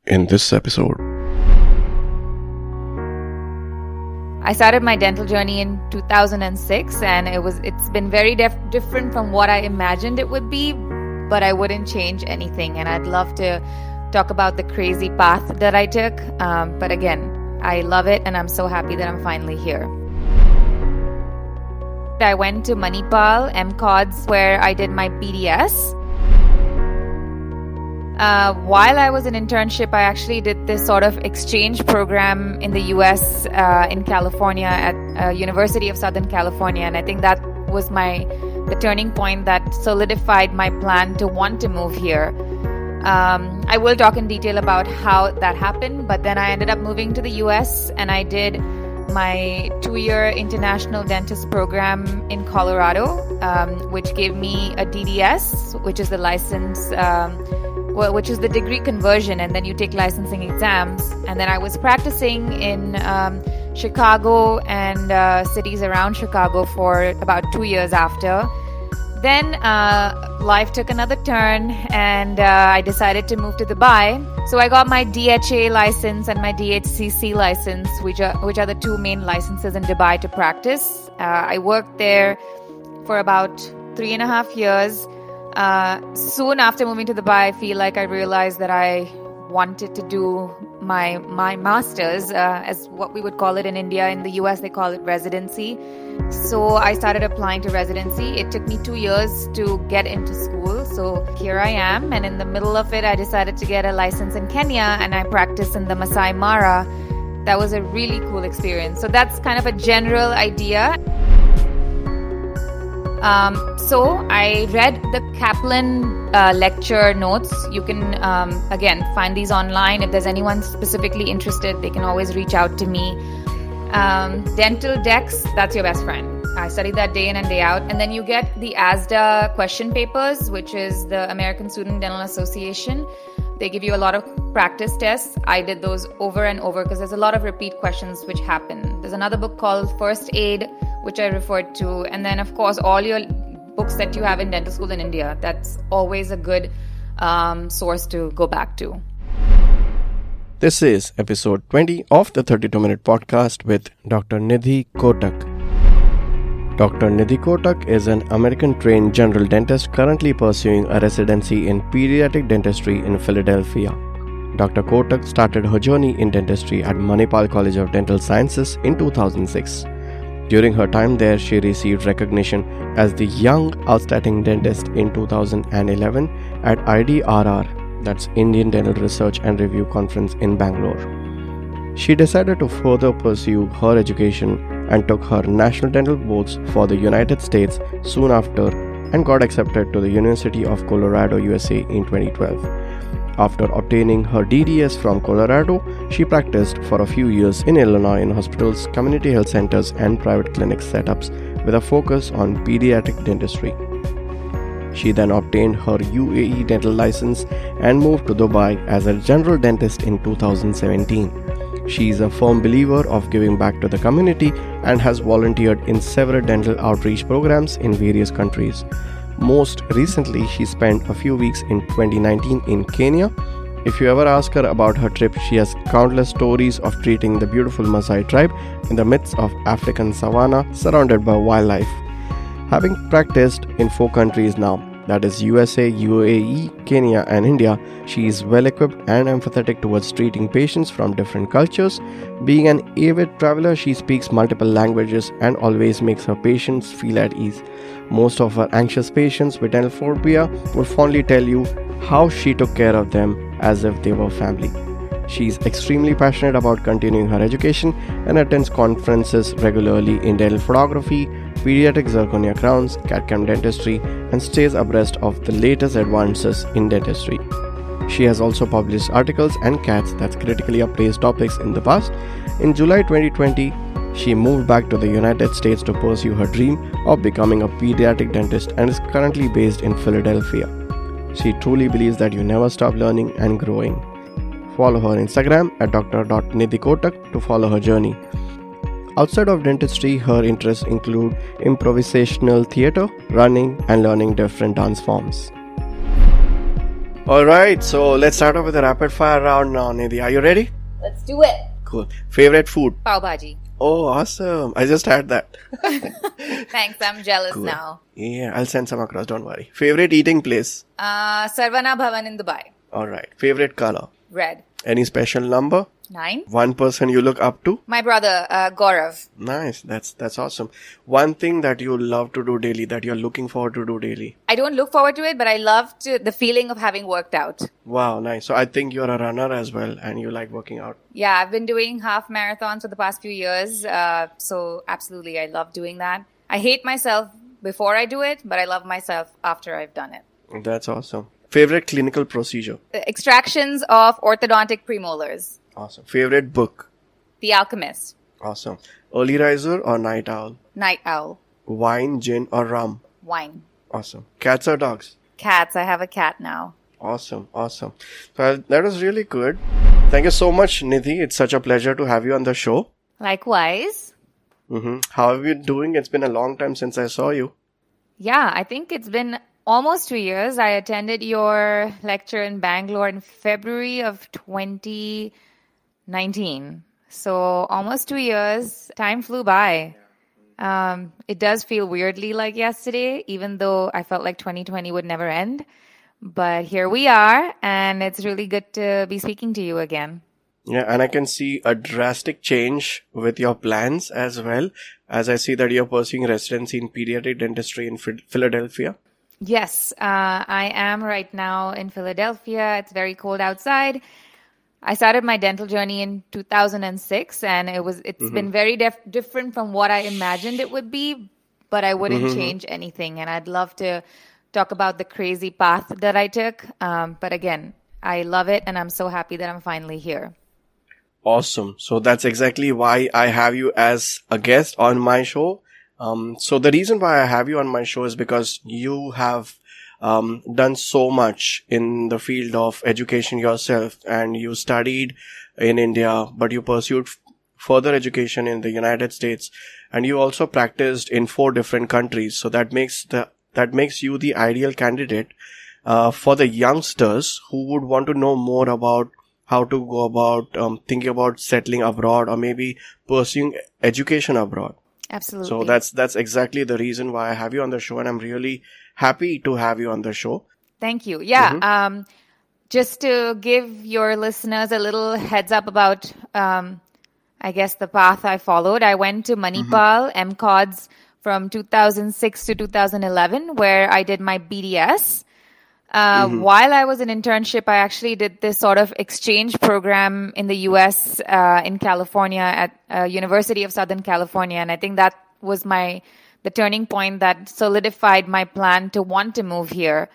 in this episode. I started my dental journey in 2006 and it's been very different from what I imagined it would be, but I wouldn't change anything, and I'd love to talk about the crazy path that I took. But again, I love it and I'm so happy that I'm finally here. I went to Manipal, MCODS, where I did my BDS. While I was in internship, I actually did this sort of exchange program in the US, in California at University of Southern California. And I think that was the turning point that solidified my plan to want to move here. I will talk in detail about how that happened, but then I ended up moving to the US and I did my 2-year international dentist program in Colorado, which gave me a DDS, which is the license, which is the degree conversion, and then you take licensing exams. And then I was practicing in Chicago and cities around Chicago for about 2 years after. Then life took another turn and I decided to move to Dubai. So I got my DHA license and my DHCC license, which are the two main licenses in Dubai to practice. I worked there for about 3.5 years. Soon after moving to Dubai, I feel like I realized that I wanted to do my master's, as what we would call it in India. In the US, they call it residency. So I started applying to residency. It took me 2 years to get into school. So here I am. And in the middle of it, I decided to get a license in Kenya and I practiced in the Masai Mara. That was a really cool experience. So that's kind of a general idea. So I read the Kaplan lecture notes. You can, again, find these online. If there's anyone specifically interested, they can always reach out to me. Dental Dex, that's your best friend. I studied that day in and day out. And then you get the ASDA question papers, which is the American Student Dental Association. They give you a lot of practice tests. I did those over and over because there's a lot of repeat questions which happen. There's another book called First Aid, which I referred to. And then, of course, all your books that you have in dental school in India. That's always a good source to go back to. This is episode 20 of the 32-minute podcast with Dr. Nidhi Kotak. Dr. Nidhi Kotak is an American-trained general dentist currently pursuing a residency in pediatric dentistry in Philadelphia. Dr. Kotak started her journey in dentistry at Manipal College of Dental Sciences in 2006. During her time there, she received recognition as the Young Outstanding Dentist in 2011 at IDRR, that's Indian Dental Research and Review Conference in Bangalore. She decided to further pursue her education and took her national dental boards for the United States soon after and got accepted to the University of Colorado, USA in 2012. After obtaining her DDS from Colorado, she practiced for a few years in Illinois in hospitals, community health centers, and private clinic setups with a focus on pediatric dentistry. She then obtained her UAE dental license and moved to Dubai as a general dentist in 2017. She is a firm believer of giving back to the community and has volunteered in several dental outreach programs in various countries. Most recently, she spent a few weeks in 2019 in Kenya. If you ever ask her about her trip, she has countless stories of treating the beautiful Maasai tribe in the midst of African savanna surrounded by wildlife. Having practiced in 4 countries now, that is USA, UAE, Kenya and India, she is well equipped and empathetic towards treating patients from different cultures. Being an avid traveler, she speaks multiple languages and always makes her patients feel at ease. Most of her anxious patients with dental phobia would fondly tell you how she took care of them as if they were family. She is extremely passionate about continuing her education and attends conferences regularly in dental photography, pediatric zirconia crowns, CAD/CAM dentistry, and stays abreast of the latest advances in dentistry. She has also published articles and CADs that's critically appraised topics in the past. In July 2020, she moved back to the United States to pursue her dream of becoming a pediatric dentist and is currently based in Philadelphia. She truly believes that you never stop learning and growing. Follow her on Instagram at dr.nidhikotak to follow her journey. Outside of dentistry, her interests include improvisational theatre, running, and learning different dance forms. Alright, so let's start off with a rapid fire round now, Nidhi. Are you ready? Let's do it. Cool. Favorite food? Pav bhaji. Oh, awesome. I just had that. Thanks, I'm jealous Cool. now. Yeah, I'll send some across, don't worry. Favorite eating place? Sarvana Bhavan in Dubai. Alright. Favorite color? Red. Any special number? 9. One person you look up to? My brother, Gaurav. Nice. That's awesome. One thing that you love to do daily, that you're looking forward to do daily. I don't look forward to it, but I love the feeling of having worked out. Wow, nice. So I think you're a runner as well and you like working out. Yeah, I've been doing half marathons for the past few years. So absolutely, I love doing that. I hate myself before I do it, but I love myself after I've done it. That's awesome. Favorite clinical procedure? Extractions of orthodontic premolars. Awesome. Favorite book? The Alchemist. Awesome. Early riser or night owl? Night owl. Wine, gin or rum? Wine. Awesome. Cats or dogs? Cats. I have a cat now. Awesome. So that was really good. Thank you so much, Nidhi. It's such a pleasure to have you on the show. Likewise. How have you been doing? It's been a long time since I saw you. Yeah, I think it's been almost 2 years. I attended your lecture in Bangalore in February of 2019. So almost 2 years. Time flew by. It does feel weirdly like yesterday, even though I felt like 2020 would never end. But here we are, and it's really good to be speaking to you again. Yeah, and I can see a drastic change with your plans as well, as I see that you're pursuing residency in pediatric dentistry in Philadelphia. Yes, I am right now in Philadelphia. It's very cold outside. I started my dental journey in 2006, and it's been very different from what I imagined it would be, but I wouldn't change anything. And I'd love to talk about the crazy path that I took. But again, I love it, and I'm so happy that I'm finally here. Awesome. So that's exactly why I have you as a guest on my show. So the reason why I have you on my show is because you have done so much in the field of education yourself, and you studied in India, but you pursued further education in the United States, and you also practiced in 4 different countries. So that makes you the ideal candidate for the youngsters who would want to know more about how to go about thinking about settling abroad or maybe pursuing education abroad. Absolutely. So that's exactly the reason why I have you on the show, and I'm really happy to have you on the show. Thank you. Yeah. Just to give your listeners a little heads up about, I guess, the path I followed. I went to Manipal, MCODS from 2006 to 2011, where I did my BDS. While I was in internship, I actually did this sort of exchange program in the US, in California at University of Southern California. And I think that was the turning point that solidified my plan to want to move here.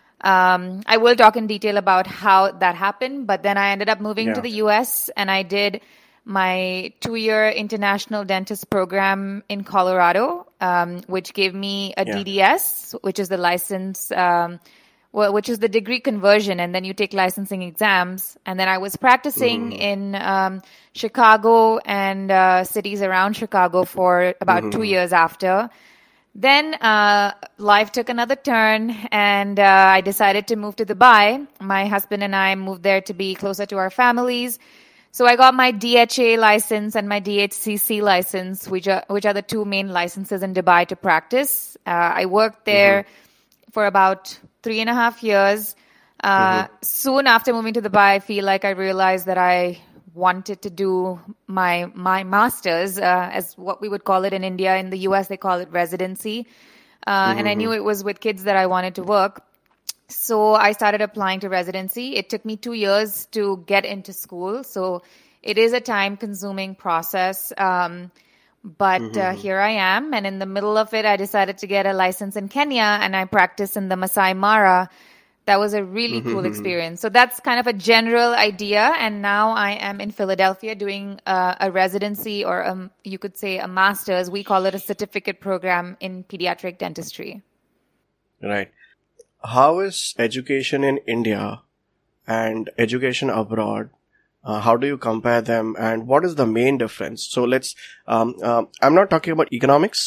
I will talk in detail about how that happened, but then I ended up moving to the US, and I did my 2-year international dentist program in Colorado, which gave me a DDS, which is the license, which is the degree conversion, and then you take licensing exams. And then I was practicing in Chicago and cities around Chicago for about 2 years after. Then life took another turn, and I decided to move to Dubai. My husband and I moved there to be closer to our families. So I got my DHA license and my DHCC license, which are the 2 main licenses in Dubai to practice. I worked there for about 3.5 years. Soon after moving to Dubai, I feel like I realized that I wanted to do my master's, as what we would call it in India. In the US, they call it residency. And I knew it was with kids that I wanted to work. So I started applying to residency. It took me 2 years to get into school. So it is a time-consuming process. But here I am. And in the middle of it, I decided to get a license in Kenya, and I practiced in the Masai Mara. That was a really cool experience. So that's kind of a general idea. And now I am in Philadelphia doing a residency, or you could say a master's. We call it a certificate program in pediatric dentistry. Right. How is education in India and education abroad? How do you compare them, and what is the main difference? So let's, I'm not talking about economics.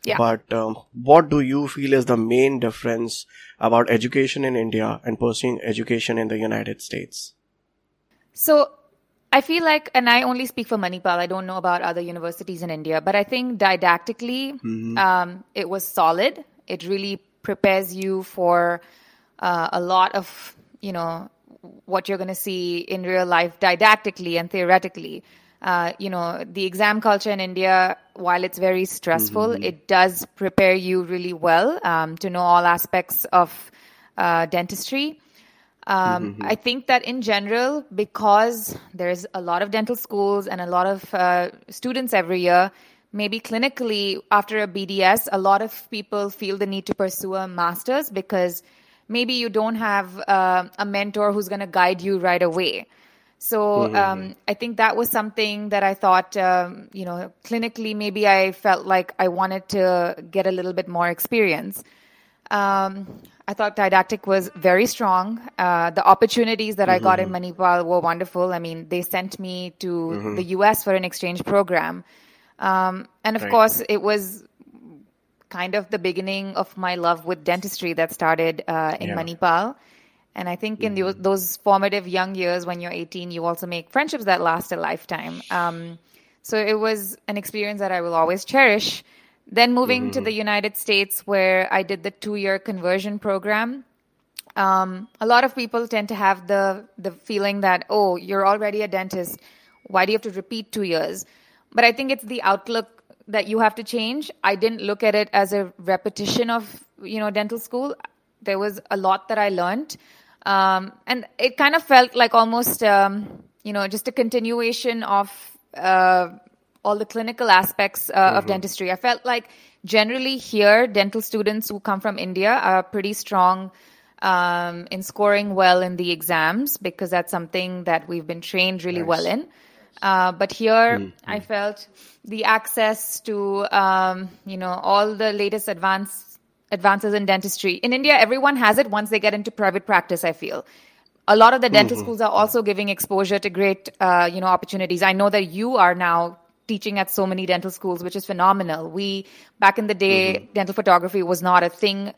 Yeah. But what do you feel is the main difference about education in India and pursuing education in the United States? So I feel like, and I only speak for Manipal, I don't know about other universities in India, but I think didactically, it was solid. It really prepares you for a lot of, what you're going to see in real life didactically and theoretically. The exam culture in India, while it's very stressful, it does prepare you really well to know all aspects of dentistry. I think that in general, because there's a lot of dental schools and a lot of students every year, maybe clinically after a BDS, a lot of people feel the need to pursue a master's because maybe you don't have a mentor who's going to guide you right away. So I think that was something that I thought, clinically, maybe I felt like I wanted to get a little bit more experience. I thought didactic was very strong. The opportunities that I got in Manipal were wonderful. I mean, they sent me to the US for an exchange program. And of course, it was kind of the beginning of my love with dentistry that started in Manipal. And I think in those formative young years when you're 18, you also make friendships that last a lifetime. So it was an experience that I will always cherish. Then moving to the United States, where I did the 2-year conversion program, a lot of people tend to have the feeling that, oh, you're already a dentist. Why do you have to repeat 2 years? But I think it's the outlook that you have to change. I didn't look at it as a repetition of, dental school. There was a lot that I learned. And it kind of felt like almost, just a continuation of all the clinical aspects of dentistry. I felt like generally here, dental students who come from India are pretty strong in scoring well in the exams because that's something that we've been trained really well in. But here, I felt the access to, all the latest advances in dentistry. In India, everyone has it once they get into private practice, I feel. A lot of the dental schools are also giving exposure to great, opportunities. I know that you are now teaching at so many dental schools, which is phenomenal. Back in the day, dental photography was not a thing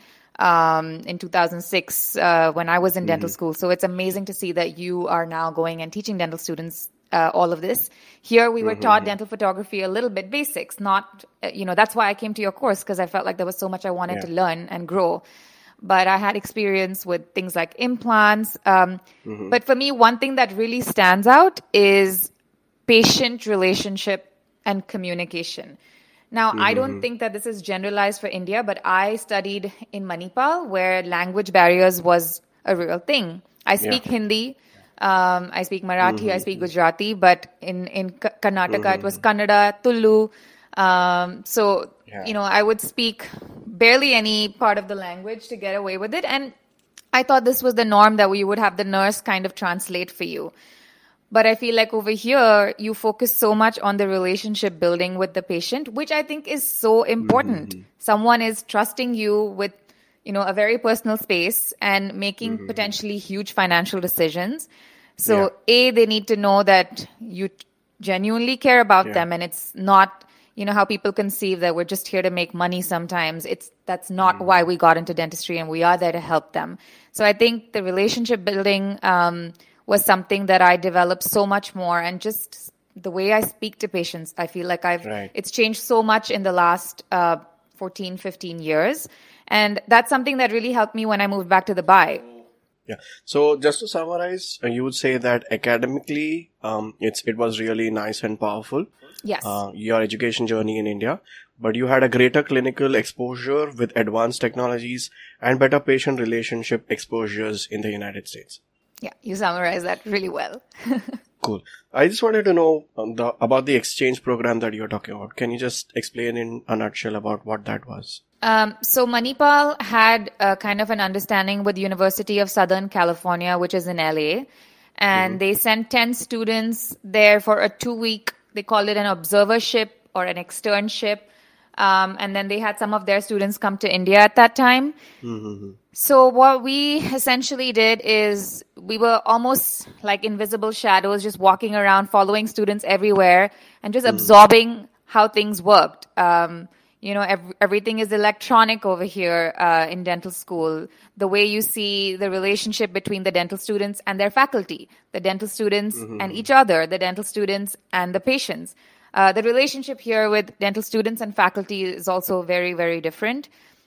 in 2006 when I was in dental school. So it's amazing to see that you are now going and teaching dental students all of this. Here we were taught dental photography a little bit basics, not, that's why I came to your course because I felt like there was so much I wanted to learn and grow. But I had experience with things like implants. But for me, one thing that really stands out is patient relationship and communication. Now, I don't think that this is generalized for India, but I studied in Manipal where language barriers was a real thing. I speak Hindi. I speak Marathi, I speak Gujarati, but in Karnataka, it was Kannada, Tulu. I would speak barely any part of the language to get away with it. And I thought this was the norm that we would have the nurse kind of translate for you. But I feel like over here, you focus so much on the relationship building with the patient, which I think is so important. Someone is trusting you with a very personal space and making potentially huge financial decisions. So they need to know that you genuinely care about them, and it's not, how people conceive that we're just here to make money sometimes. That's not why we got into dentistry, and we are there to help them. So I think the relationship building was something that I developed so much more, and just the way I speak to patients, I feel like it's changed so much in the last 14, 15 years. And that's something that really helped me when I moved back to Dubai. Yeah. So just to summarize, you would say that academically, it was really nice and powerful. Yes. Your education journey in India, but you had a greater clinical exposure with advanced technologies and better patient relationship exposures in the United States. Yeah, you summarized that really well. Cool. I just wanted to know about the exchange program that you're talking about. Can you just explain in a nutshell about what that was? So Manipal had kind of an understanding with the University of Southern California, which is in LA. And they sent 10 students there for a 2-week, they call it an observership or an externship. And then they had some of their students come to India at that time. So what we essentially did is we were almost like invisible shadows, just walking around, following students everywhere and just absorbing how things worked. Everything is electronic over here in dental school. The way you see the relationship between the dental students and their faculty, the dental students and each other, the dental students and the patients. The relationship here with dental students and faculty is also very, very different.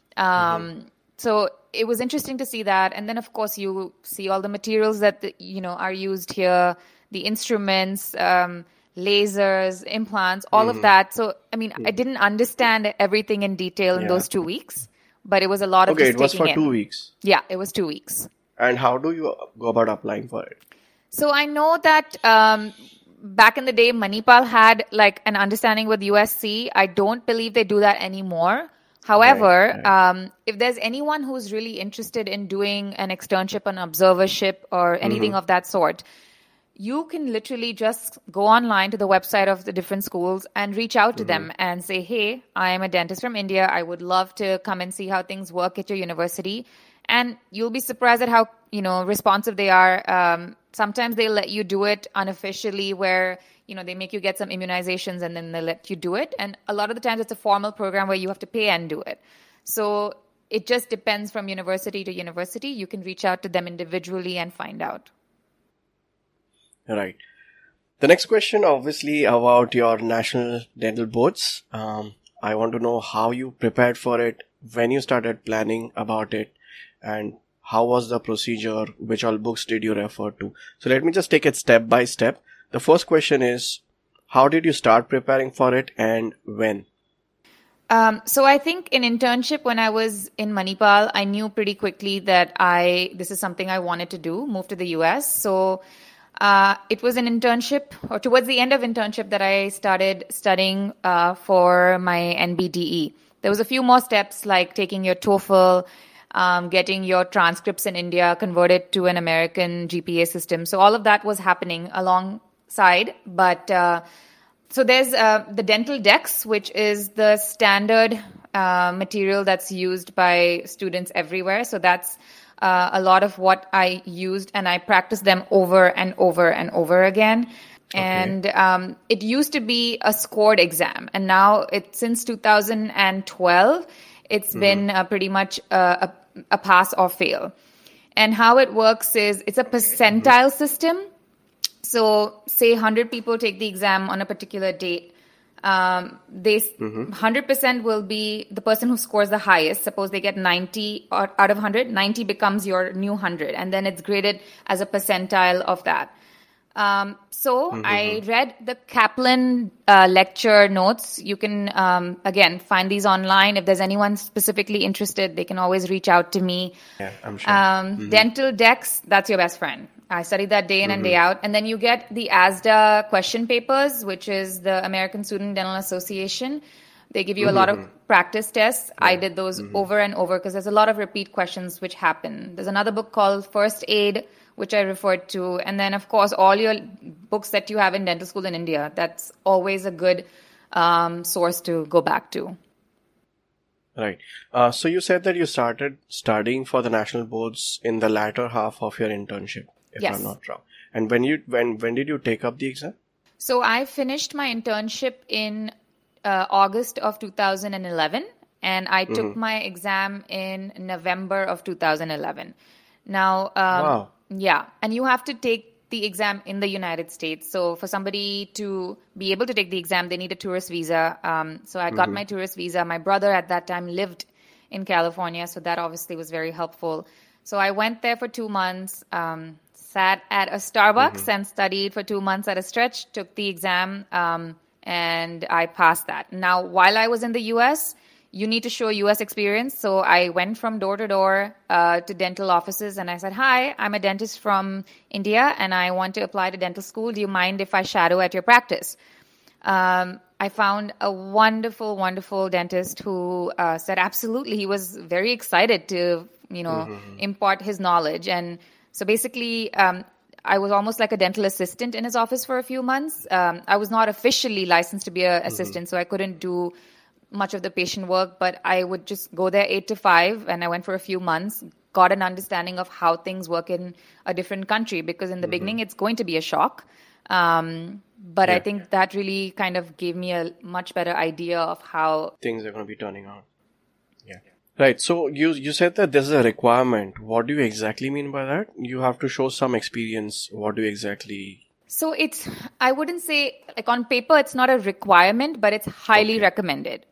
So it was interesting to see that. And then, of course, you see all the materials that, are used here, the instruments, lasers, implants, all of that. So, I didn't understand everything in detail in those 2 weeks, but it was a lot of Okay, just it was taking for in. 2 weeks. Yeah, it was 2 weeks. And how do you go about applying for it? So I know that back in the day, Manipal had like an understanding with USC. I don't believe they do that anymore. However, Right. if there's anyone who's really interested in doing an externship, an observership, or anything of that sort, you can literally just go online to the website of the different schools and reach out to them and say, hey, I am a dentist from India. I would love to come and see how things work at your university. And you'll be surprised at how, responsive they are. Sometimes they let you do it unofficially where, they make you get some immunizations and then they let you do it. And a lot of the times it's a formal program where you have to pay and do it. So it just depends from university to university. You can reach out to them individually and find out. Right. The next question, obviously, about your national dental boards. I want to know how you prepared for it, when you started planning about it, and how was the procedure, which all books did you refer to. So let me just take it step by step. The first question is, how did you start preparing for it and when? So I think in internship, when I was in Manipal, I knew pretty quickly that this is something I wanted to do, move to the US. So it was an internship, or towards the end of internship, that I started studying for my NBDE. There was a few more steps like taking your TOEFL, getting your transcripts in India converted to an American GPA system. So all of that was happening alongside. But so there's the dental decks, which is the standard material that's used by students everywhere. So that's a lot of what I used, and I practiced them over and over and over again. Okay. And it used to be a scored exam, and now since 2012, it's been pretty much a pass or fail. And how it works is it's a percentile system. So say 100 people take the exam on a particular date. 100% will be the person who scores the highest. Suppose they get 90 out of 100, 90 becomes your new 100. And then it's graded as a percentile of that. I read the Kaplan lecture notes. You can, again, find these online. If there's anyone specifically interested, they can always reach out to me. Yeah, I'm sure. Dental decks, that's your best friend. I studied that day in and day out. And then you get the ASDA question papers, which is the American Student Dental Association. They give you a lot of practice tests. Yeah. I did those over and over because there's a lot of repeat questions which happen. There's another book called First Aid, which I referred to. And then, of course, all your books that you have in dental school in India. That's always a good source to go back to. Right. So you said that you started studying for the national boards in the latter half of your internship, if yes. I'm not wrong. And when did you take up the exam? So I finished my internship in August of 2011, and I took my exam in November of 2011. Now, wow. Yeah, and you have to take the exam in the United States. So for somebody to be able to take the exam, they need a tourist visa. So I got my tourist visa. My brother at that time lived in California, so that obviously was very helpful. So I went there for 2 months, sat at a Starbucks and studied for 2 months at a stretch, took the exam, and I passed that. Now, while I was in the U.S., you need to show U.S. experience. So I went from door to door to dental offices, and I said, hi, I'm a dentist from India, and I want to apply to dental school. Do you mind if I shadow at your practice? I found a wonderful, wonderful dentist who said absolutely. He was very excited to, impart his knowledge. And so basically, I was almost like a dental assistant in his office for a few months. I was not officially licensed to be an assistant, so I couldn't do much of the patient work, but I would just go there 8 to 5, and I went for a few months, got an understanding of how things work in a different country, because in the beginning, it's going to be a shock. But I think that really kind of gave me a much better idea of how things are going to be turning out. Yeah. Right. So you said that this is a requirement. What do you exactly mean by that? You have to show some experience. What do you exactly... So I wouldn't say, like on paper, it's not a requirement, but it's highly recommended.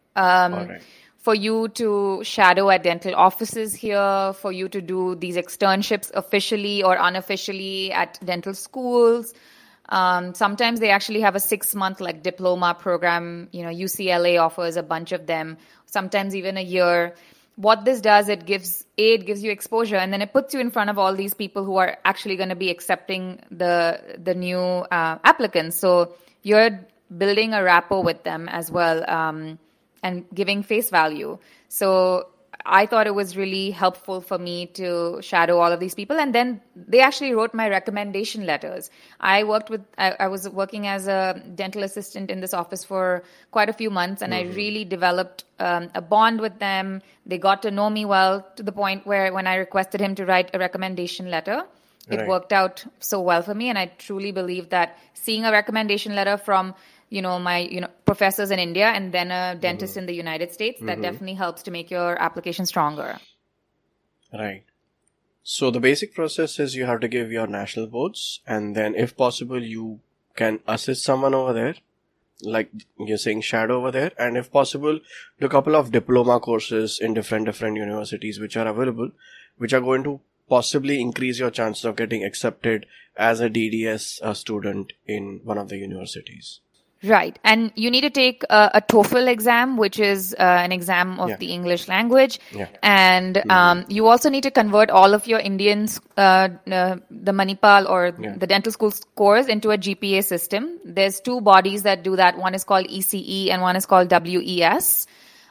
For you to shadow at dental offices here, for you to do these externships officially or unofficially at dental schools. Sometimes they actually have a 6-month like diploma program. UCLA offers a bunch of them, sometimes even a year. What this does, it gives you exposure, and then it puts you in front of all these people who are actually going to be accepting the new applicants. So you're building a rapport with them as well, and giving face value. So I thought it was really helpful for me to shadow all of these people. And then they actually wrote my recommendation letters. I was working as a dental assistant in this office for quite a few months, and I really developed a bond with them. They got to know me well, to the point where when I requested him to write a recommendation letter, it worked out so well for me. And I truly believe that seeing a recommendation letter from my professors in India and then a dentist in the United States, that definitely helps to make your application stronger. Right. So the basic process is you have to give your national boards, and then if possible you can assist someone over there, like you're saying, shadow over there, and if possible do a couple of diploma courses in different universities which are available, which are going to possibly increase your chances of getting accepted as a DDS student in one of the universities. Right. And you need to take a TOEFL exam, which is an exam of the English language. Yeah. And you also need to convert all of your Indians, the Manipal or the dental school scores into a GPA system. There's 2 bodies that do that. One is called ECE and one is called WES.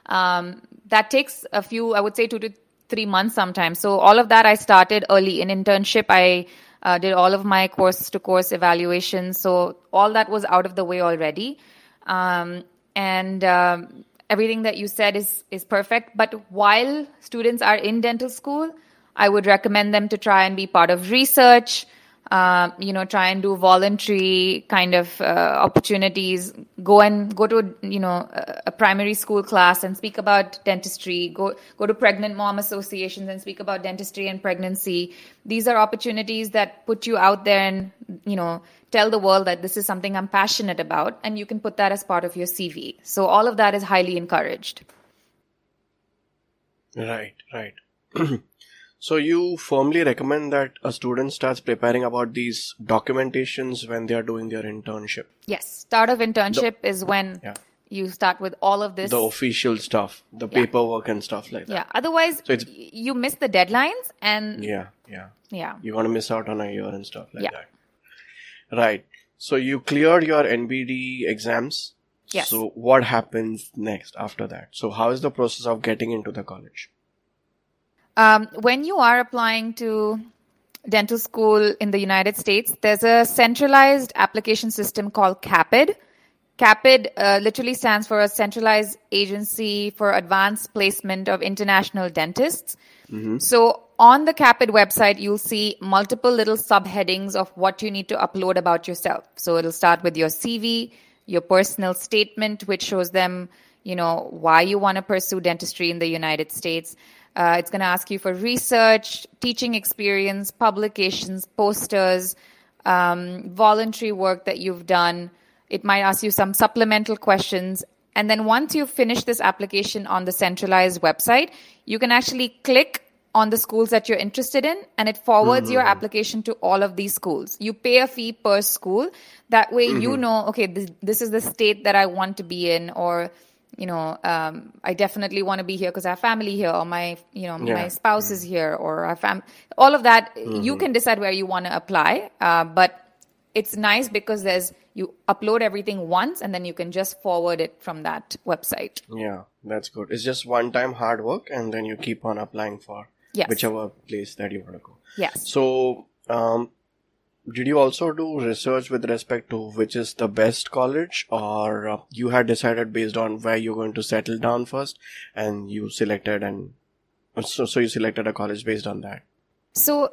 That takes a few, I would say 2 to 3 months sometimes. So all of that I started early. In internship, I did all of my course-to-course evaluations. So all that was out of the way already. And everything that you said is perfect. But while students are in dental school, I would recommend them to try and be part of research, try and do voluntary kind of opportunities, go to, a primary school class and speak about dentistry, go to pregnant mom associations and speak about dentistry and pregnancy. These are opportunities that put you out there and, tell the world that this is something I'm passionate about, and you can put that as part of your CV. So all of that is highly encouraged. Right. So you firmly recommend that a student starts preparing about these documentations when they are doing their internship? Yes. Start of internship is when you start with all of this. The official stuff, the paperwork and stuff like that. Yeah. Otherwise, you miss the deadlines and... Yeah. You're going to miss out on a year and stuff like that. Right. So you cleared your NBD exams. Yes. So what happens next after that? So how is the process of getting into the college? When you are applying to dental school in the United States, there's a centralized application system called CAPID. CAPID literally stands for a Centralized Agency for Advanced Placement of International Dentists. So on the CAPID website, you'll see multiple little subheadings of what you need to upload about yourself. So it'll start with your CV, your personal statement, which shows them, why you want to pursue dentistry in the United States. It's going to ask you for research, teaching experience, publications, posters, voluntary work that you've done. It might ask you some supplemental questions. And then once you finish this application on the centralized website, you can actually click on the schools that you're interested in, and it forwards your application to all of these schools. You pay a fee per school. That way okay, this is the state that I want to be in, or I definitely want to be here because I have family here, or my spouse is here, or all of that. You can decide where you want to apply. But it's nice because you upload everything once and then you can just forward it from that website. Yeah, that's good. It's just one time hard work and then you keep on applying for whichever place that you want to go. Yes. So, did you also do research with respect to which is the best college, or you had decided based on where you're going to settle down first and you selected you selected a college based on that? So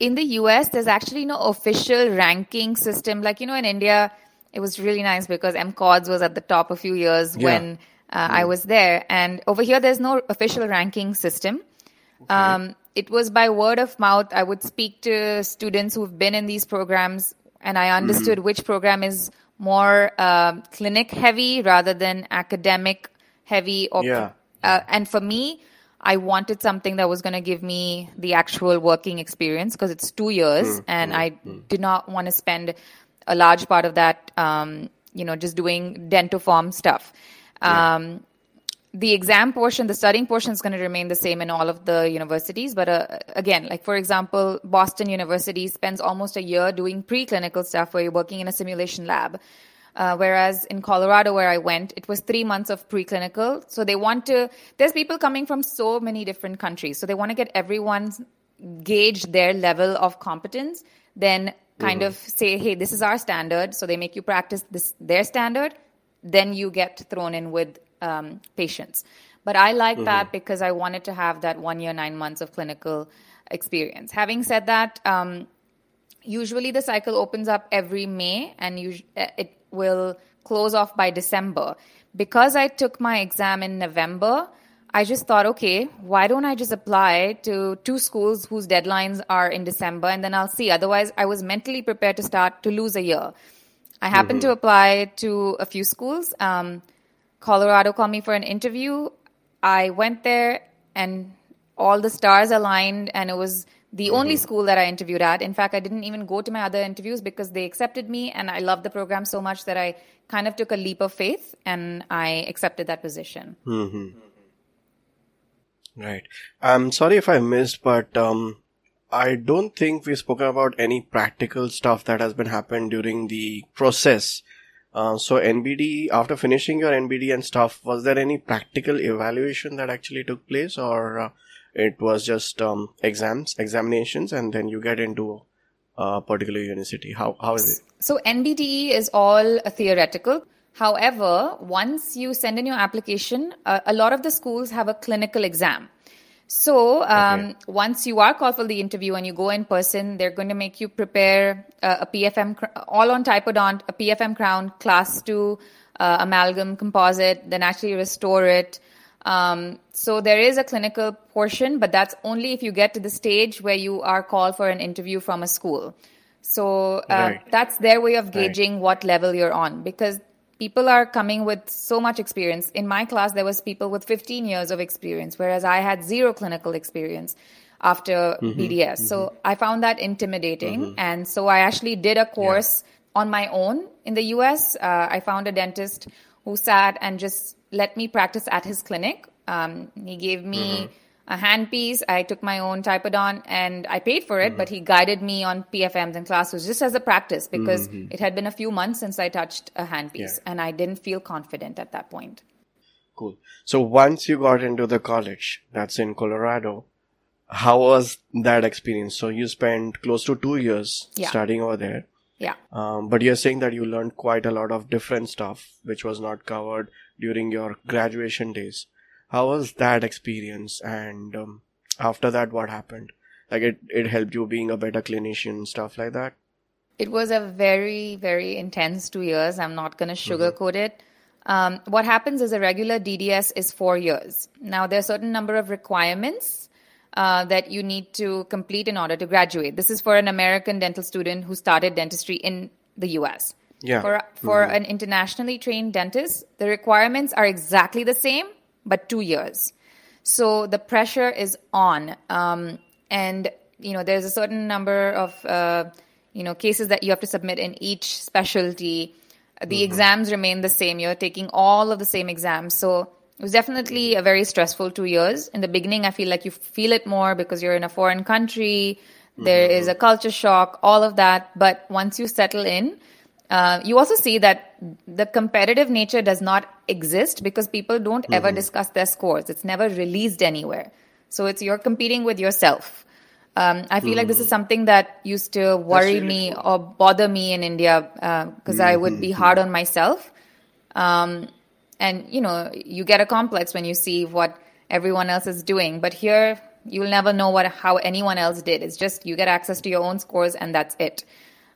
in the US, there's actually no official ranking system. Like, in India, it was really nice because MCODS was at the top a few years when I was there. And over here, there's no official ranking system. Okay. It was by word of mouth. I would speak to students who've been in these programs, and I understood which program is more clinic heavy rather than academic heavy. And for me, I wanted something that was going to give me the actual working experience because it's 2 years, and I did not want to spend a large part of that, just doing dentoform stuff. The exam portion, the studying portion is going to remain the same in all of the universities. But again, like for example, Boston University spends almost a year doing preclinical stuff where you're working in a simulation lab. Whereas in Colorado, where I went, it was 3 months of preclinical. So there's people coming from so many different countries. So they want to get everyone's gauge their level of competence, then kind of say, hey, this is our standard. So they make you practice their standard. Then you get thrown in with patients. But I like that because I wanted to have that 1 year, 9 months of clinical experience. Having said that, usually the cycle opens up every May and it will close off by December. Because I took my exam in November, I just thought, okay, why don't I just apply to 2 schools whose deadlines are in December, and then I'll see. Otherwise, I was mentally prepared to lose a year. I happened to apply to a few schools. Colorado called me for an interview. I went there and all the stars aligned, and it was the only school that I interviewed at. In fact, I didn't even go to my other interviews because they accepted me, and I loved the program so much that I kind of took a leap of faith and I accepted that position. Right. I'm sorry if I missed, but I don't think we've spoken about any practical stuff that has been happened during the process. So NBD, after finishing your NBD and stuff, was there any practical evaluation that actually took place, or it was just examinations, and then you get into a particular university? How is it? So NBDE is all theoretical. However, once you send in your application, a lot of the schools have a clinical exam. So once you are called for the interview and you go in person, they're going to make you prepare a PFM, all on typodont, a PFM crown, class 2 amalgam composite, then actually restore it. So there is a clinical portion, but that's only if you get to the stage where you are called for an interview from a school. So that's their way of gauging what level you're on, because people are coming with so much experience. In my class, there was people with 15 years of experience, whereas I had 0 clinical experience after BDS. So I found that intimidating. And so I actually did a course on my own in the US. I found a dentist who sat and just let me practice at his clinic. He gave me a handpiece. I took my own typodont and I paid for it, but he guided me on PFMs and classes just as a practice because it had been a few months since I touched a handpiece and I didn't feel confident at that point. Cool. So once you got into the college, that's in Colorado, how was that experience? So you spent close to 2 years studying over there. Yeah. But you're saying that you learned quite a lot of different stuff, which was not covered during your graduation days. How was that experience? And after that, what happened? Like it helped you being a better clinician, stuff like that? It was a very, very intense 2 years. I'm not going to sugarcoat it. What happens is a regular DDS is 4 years. Now, there are a certain number of requirements that you need to complete in order to graduate. This is for an American dental student who started dentistry in the US. Yeah. For an internationally trained dentist, the requirements are exactly the same, but 2 years. So the pressure is on. And, there's a certain number of, cases that you have to submit in each specialty. The exams remain the same. You're taking all of the same exams. So it was definitely a very stressful 2 years. In the beginning, I feel like you feel it more because you're in a foreign country. There is a culture shock, all of that. But once you settle in, you also see that the competitive nature does not exist because people don't ever discuss their scores. It's never released anywhere. So you're competing with yourself. I feel like this is something that used to worry me or bother me in India because I would be hard on myself. And, you get a complex when you see what everyone else is doing. But here, You will never know how anyone else did. It's just you get access to your own scores and that's it.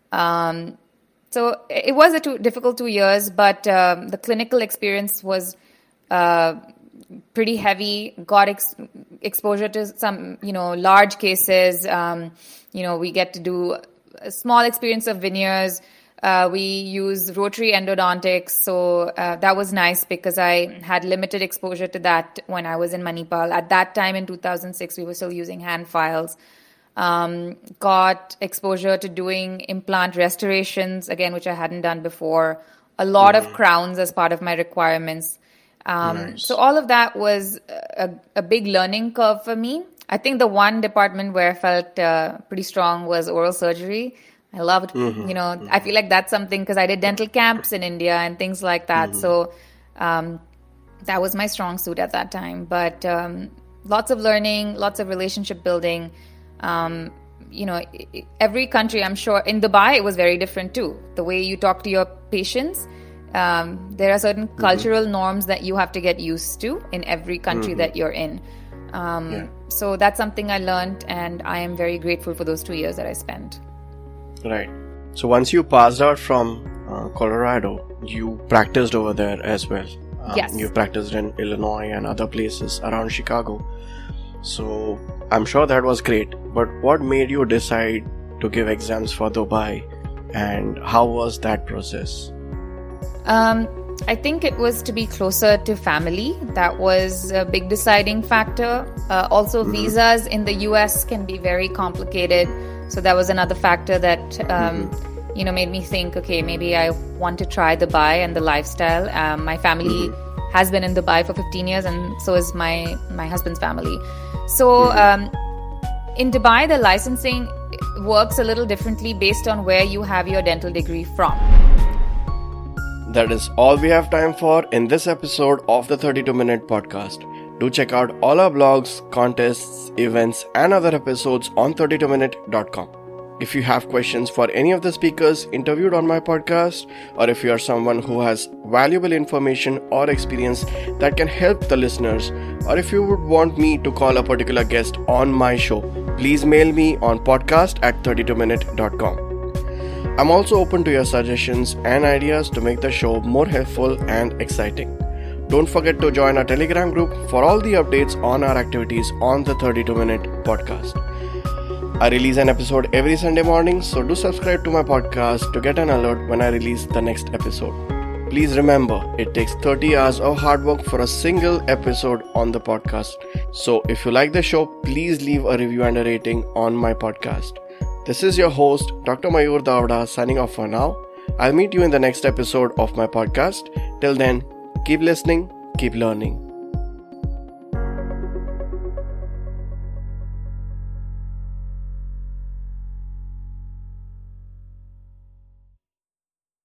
So it was a difficult 2 years, but the clinical experience was pretty heavy. Got exposure to some, large cases. We get to do a small experience of veneers. We use rotary endodontics. So that was nice because I had limited exposure to that when I was in Manipal. At that time in 2006, we were still using hand files. Got exposure to doing implant restorations, again, which I hadn't done before. A lot of crowns as part of my requirements. Nice. So all of that was a big learning curve for me. I think the one department where I felt pretty strong was oral surgery. I loved, I feel like that's something because I did dental camps in India and things like that. So that was my strong suit at that time. But lots of learning, lots of relationship building. Every country, I'm sure, in Dubai, it was very different too. The way you talk to your patients, there are certain cultural norms that you have to get used to in every country that you're in. So that's something I learned, and I am very grateful for those 2 years that I spent. Right. So once you passed out from Colorado, you practiced over there as well. Yes. You practiced in Illinois and other places around Chicago. So I'm sure that was great. But what made you decide to give exams for Dubai, and how was that process? I think it was to be closer to family. That was a big deciding factor. Also, visas in the US can be very complicated. So that was another factor that, made me think, okay, maybe I want to try Dubai and the lifestyle. My family has been in Dubai for 15 years, and so is my husband's family. So in Dubai, the licensing works a little differently based on where you have your dental degree from. That is all we have time for in this episode of the 32-Minute Podcast. Do check out all our blogs, contests, events, and other episodes on 32minute.com. If you have questions for any of the speakers interviewed on my podcast, or if you are someone who has valuable information or experience that can help the listeners, or if you would want me to call a particular guest on my show, please mail me on podcast@32minute.com. I'm also open to your suggestions and ideas to make the show more helpful and exciting. Don't forget to join our Telegram group for all the updates on our activities on the 32-Minute Podcast. I release an episode every Sunday morning, so do subscribe to my podcast to get an alert when I release the next episode. Please remember, it takes 30 hours of hard work for a single episode on the podcast. So if you like the show, please leave a review and a rating on my podcast. This is your host, Dr. Mayur Davda, signing off for now. I'll meet you in the next episode of my podcast. Till then, keep listening, keep learning.